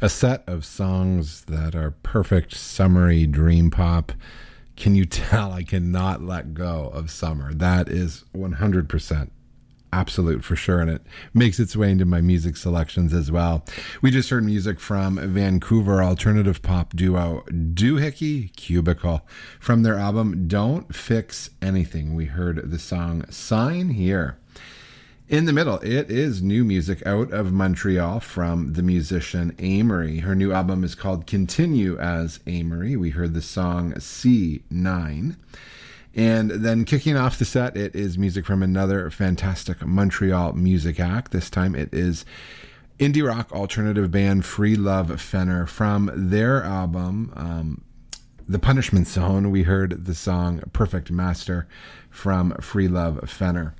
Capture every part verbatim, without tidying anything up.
A set of songs that are perfect summery dream pop. Can you tell I cannot let go of summer? That is one hundred percent absolute for sure, and it makes its way into my music selections as well. We just heard music from Vancouver alternative pop duo Doohickey Cubicle from their album Don't Fix Anything. We heard the song Sign Here. In the middle, it is new music out of Montreal from the musician Amory. Her new album is called Continue as Amory. We heard the song C nine. And then kicking off the set, it is music from another fantastic Montreal music act. This time it is indie rock alternative band Free Love Fenner. From their album, um, The Punishment Zone, we heard the song Perfect Master from Free Love Fenner.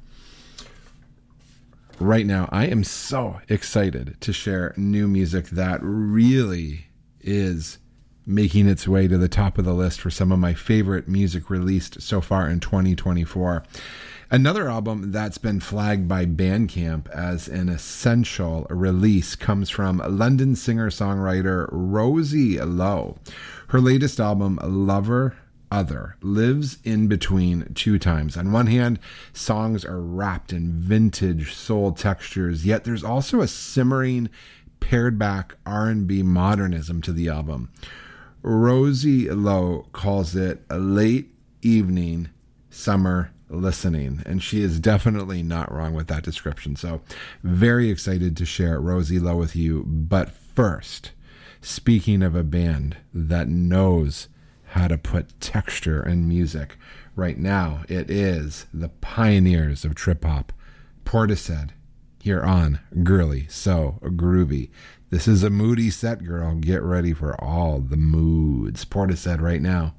Right now, I am so excited to share new music that really is making its way to the top of the list for some of my favorite music released so far in twenty twenty-four. Another album that's been flagged by Bandcamp as an essential release comes from London singer-songwriter Rosie Lowe. Her latest album, Lover Other, lives in between two times. On one hand, songs are wrapped in vintage soul textures, yet there's also a simmering, pared back R and B modernism to the album. Rosie Lowe calls it a late evening summer listening, and she is definitely not wrong with that description. So very excited to share Rosie Lowe with you. But first, speaking of a band that knows how to put texture in music, right now it is the pioneers of trip hop, Portishead, here on Girly So Groovy. This is a moody set, girl. Get ready for all the moods. Portishead right now.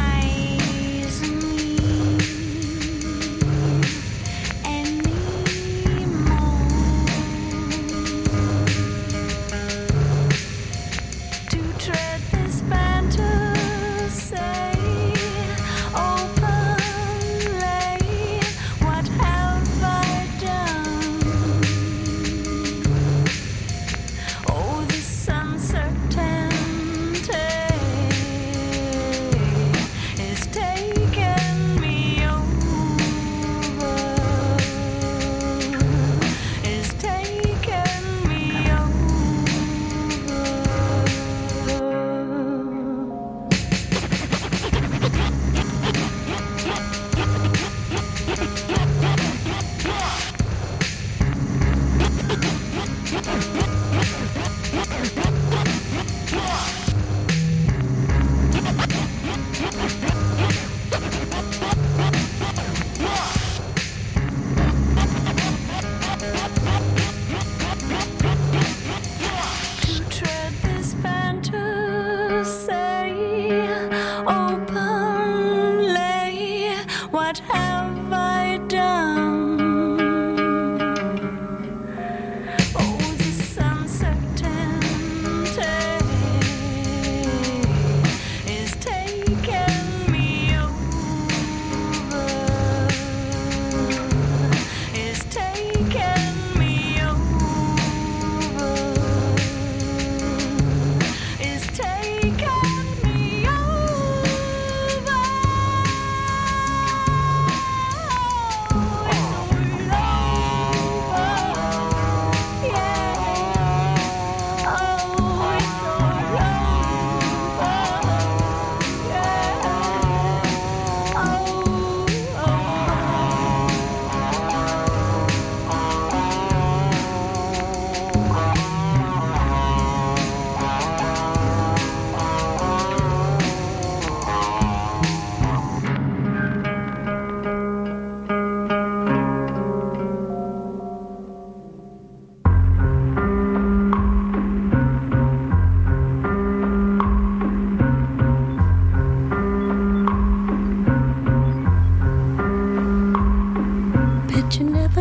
Recognize me.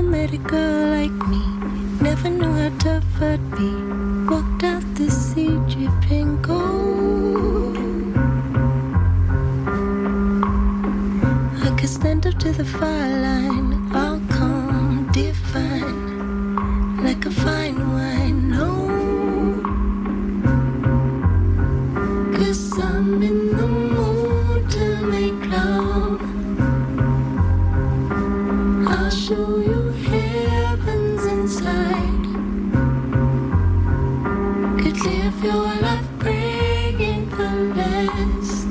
met a girl like me. Never knew how tough I'd be. Walked out the sea dripping gold. I could stand up to the fire line, all calm, divine, like a fine wine. No, cause I'm in the mood to make love. I'll show you heavens inside. Could live your life praying for less.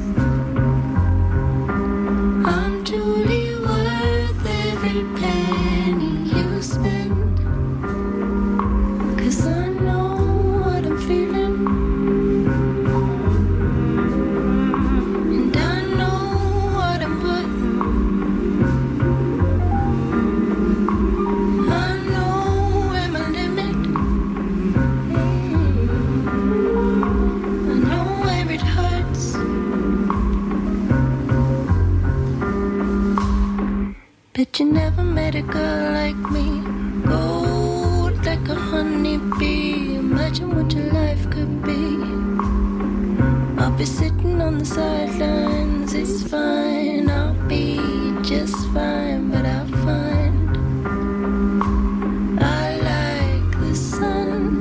I'm truly worth every penny you spend. Cause I know what I'm feeling. And I know what I'm putting. I know where my limit. I know where it hurts. But you never met a girl like me. Gold like a honeybee. Imagine what your life could be. I'll be sitting on the sidelines. It's fine, I'll be just fine. But I'll find I like the sun.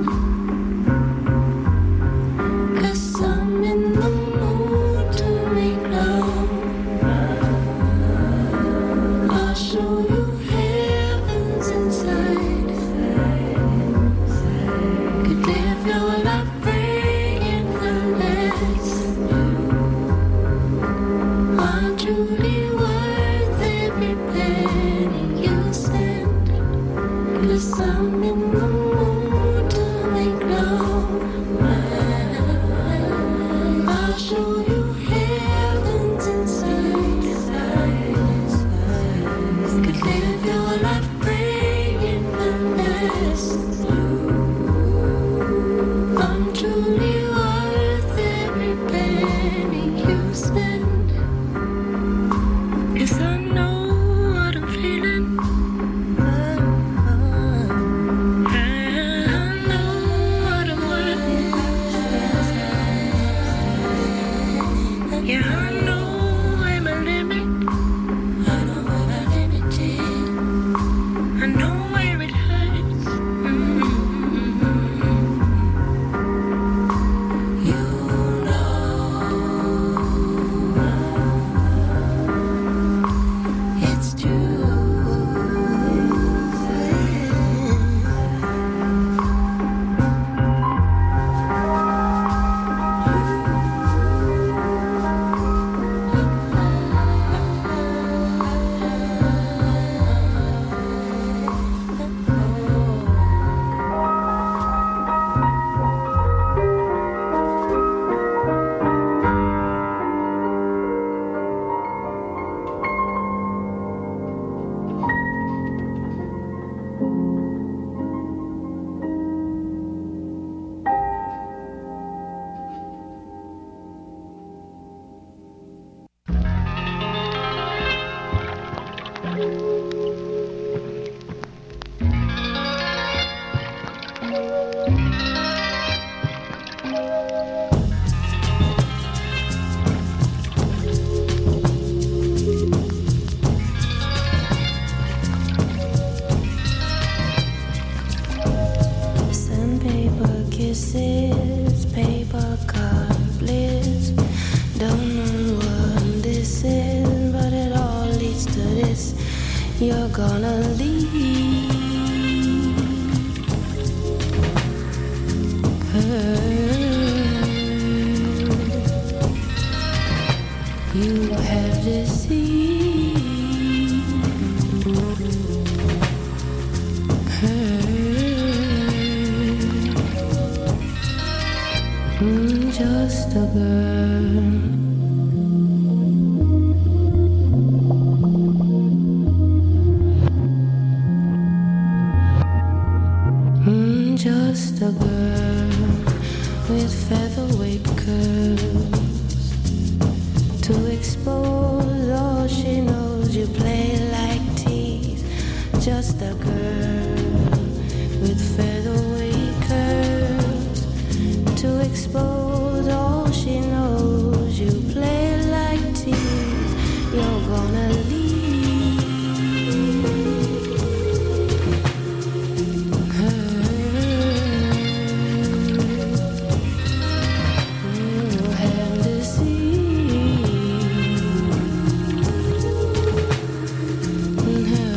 Cause I'm in the mood to make love. I'll show you heavens inside. Could live your life praying for less. I'm truly worth every penny you spend. Cause I'm in the mood to make love. I'll show you heavens inside. Could live your life praying for less. I'm truly worth every penny you spend. Cause I know what I'm feeling. I know what I'm worth. Yeah, I know where my limit. I know where my limit is. I know where it hurts. Mm-hmm. You know it's true. Sandpaper kisses, paper cut bliss. Don't know what this is, but it all leads to this. You're gonna leave her. You have deceived her. Mm, just a girl. Mm, just a girl with featherweight curves to expose all she knows. You play like tease just a girl with featherweight curves to expose all she knows. You play like tease, you're gonna leave her. You have deceived her.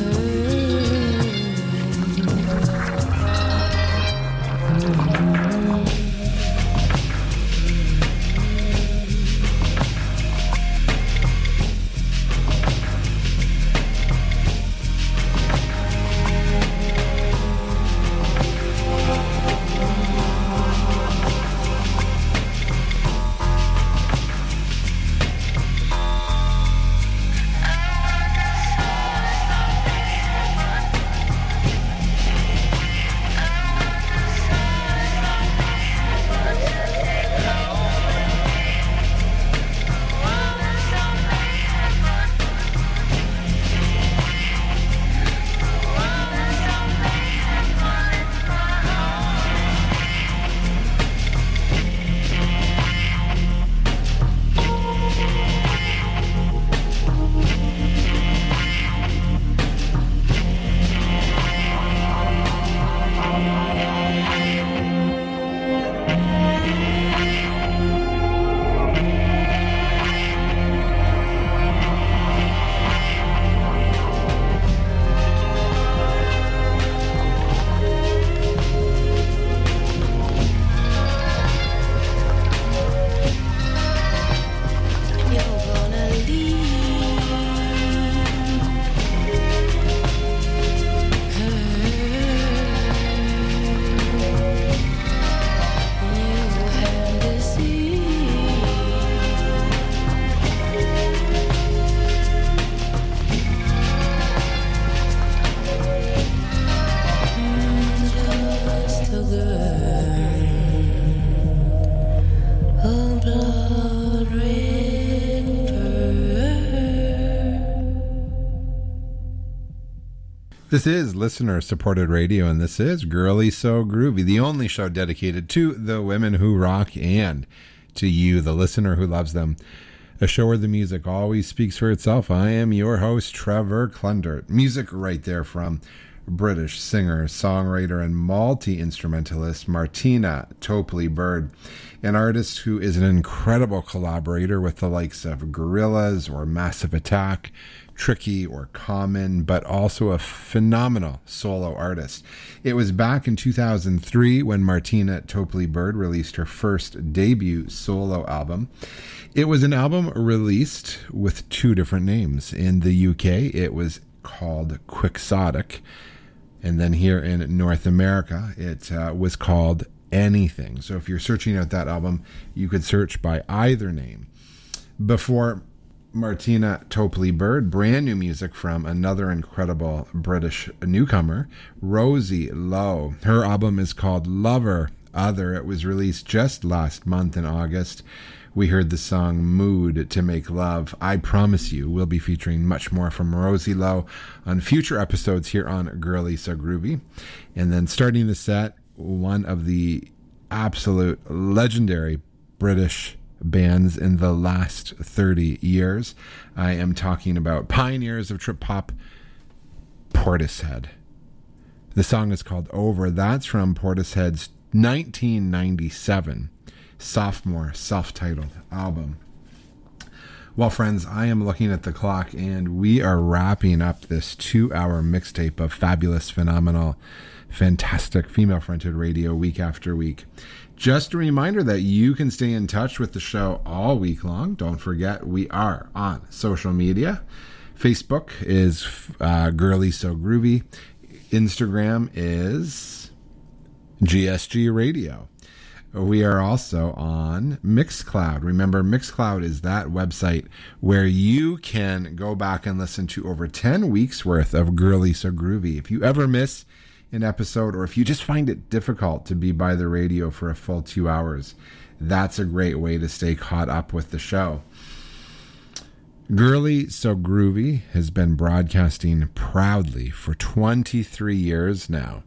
This is listener-supported radio, and this is Girly So Groovy, the only show dedicated to the women who rock and to you, the listener who loves them. A show where the music always speaks for itself. I am your host, Trevor Klundert. Music right there from British singer, songwriter, and multi-instrumentalist Martina Topley-Bird, an artist who is an incredible collaborator with the likes of Gorillaz or Massive Attack, Tricky or Common, but also a phenomenal solo artist. It was back in two thousand three when Martina Topley-Bird released her first debut solo album. It was an album released with two different names. In the U K, it was called Quixotic, and then here in North America, it uh, was called Anything. So if you're searching out that album, you could search by either name. Before Martina Topley-Bird, brand new music from another incredible British newcomer, Rosie Lowe. Her album is called Lover Other. It was released just last month in August. We heard the song Mood to Make Love. I promise you we'll be featuring much more from Rosie Lowe on future episodes here on Girly So Groovy. And then starting the set, one of the absolute legendary British bands in the last thirty years. I am talking about pioneers of trip hop, Portishead. The song is called Over. That's from Portishead's nineteen ninety-seven sophomore self-titled album. Well, friends, I am looking at the clock and we are wrapping up this two-hour mixtape of fabulous, phenomenal, fantastic female-fronted radio week after week. Just a reminder that you can stay in touch with the show all week long. Don't forget, we are on social media. Facebook is uh, Girly So Groovy. Instagram is G S G Radio. We are also on Mixcloud. Remember, Mixcloud is that website where you can go back and listen to over ten weeks worth of Girly So Groovy. If you ever miss an episode, or if you just find it difficult to be by the radio for a full two hours, that's a great way to stay caught up with the show. Girly So Groovy has been broadcasting proudly for twenty-three years now.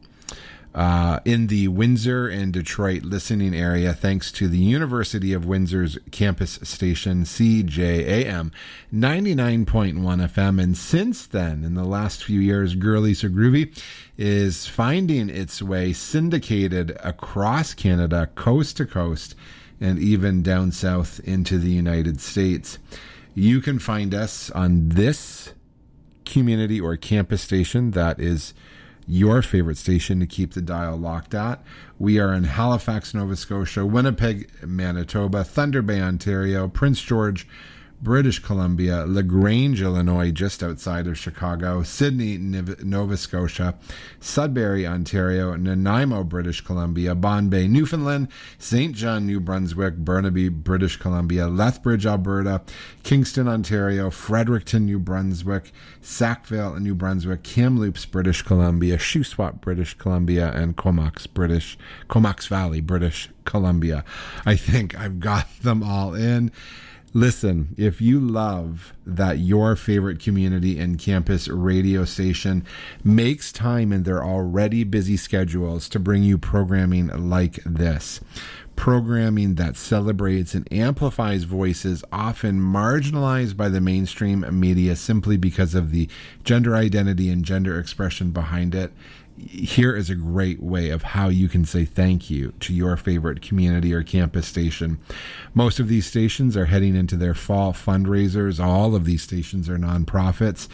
Uh, in the Windsor and Detroit listening area, thanks to the University of Windsor's campus station, C J A M ninety-nine point one F M. And since then, in the last few years, Girly So Groovy is finding its way syndicated across Canada, coast to coast, and even down south into the United States. You can find us on this community or campus station that is your favorite station to keep the dial locked at. We are in Halifax, Nova Scotia, Winnipeg, Manitoba, Thunder Bay, Ontario, Prince George, British Columbia, LaGrange, Illinois, just outside of Chicago, Sydney, Nova Scotia, Sudbury, Ontario, Nanaimo, British Columbia, Bombay, Newfoundland, Saint John, New Brunswick, Burnaby, British Columbia, Lethbridge, Alberta, Kingston, Ontario, Fredericton, New Brunswick, Sackville, New Brunswick, Kamloops, British Columbia, Shuswap, British Columbia, and Comox, British, Comox Valley, British Columbia. I think I've got them all in. Listen, if you love that your favorite community and campus radio station makes time in their already busy schedules to bring you programming like this, programming that celebrates and amplifies voices often marginalized by the mainstream media simply because of the gender identity and gender expression behind it, here is a great way of how you can say thank you to your favorite community or campus station. Most of these stations are heading into their fall fundraisers. All of these stations are nonprofits.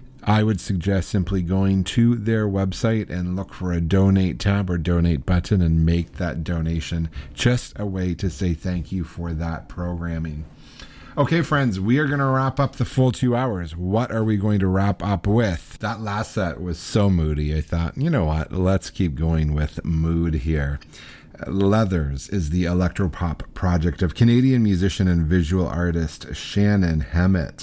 I would suggest simply going to their website and look for a donate tab or donate button and make that donation. Just a way to say thank you for that programming. Okay, friends, we are going to wrap up the full two hours. What are we going to wrap up with? That last set was so moody. I thought, you know what? Let's keep going with mood here. Leathers is the electropop project of Canadian musician and visual artist Shannon Hemmett.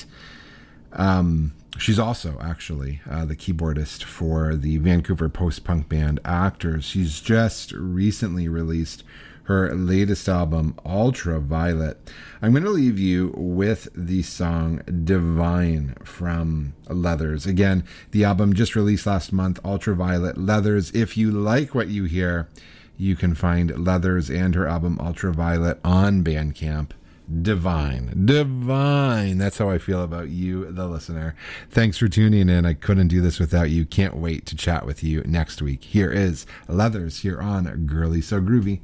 Um, she's also actually uh, the keyboardist for the Vancouver post-punk band Actors. She's just recently released her latest album, Ultraviolet. I'm going to leave you with the song Divine from Leathers. Again, the album just released last month, Ultraviolet, Leathers. If you like what you hear, you can find Leathers and her album Ultraviolet on Bandcamp. Divine. Divine. That's how I feel about you, the listener. Thanks for tuning in. I couldn't do this without you. Can't wait to chat with you next week. Here is Leathers here on Girly So Groovy.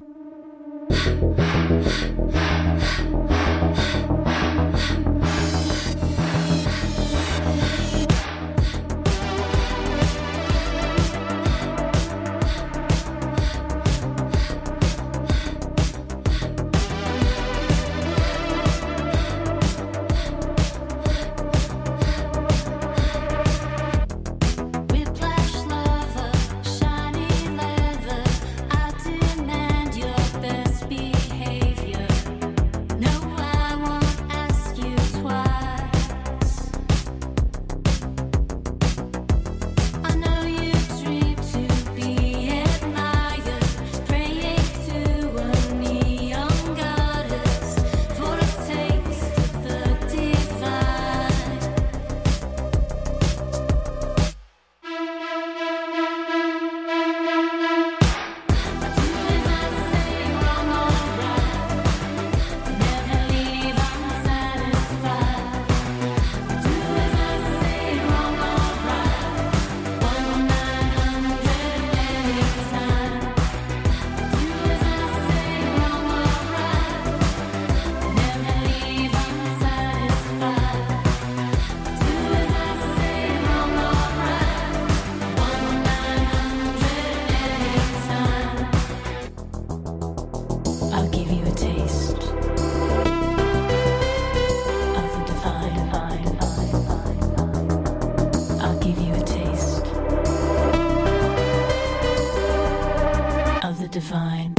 Divine.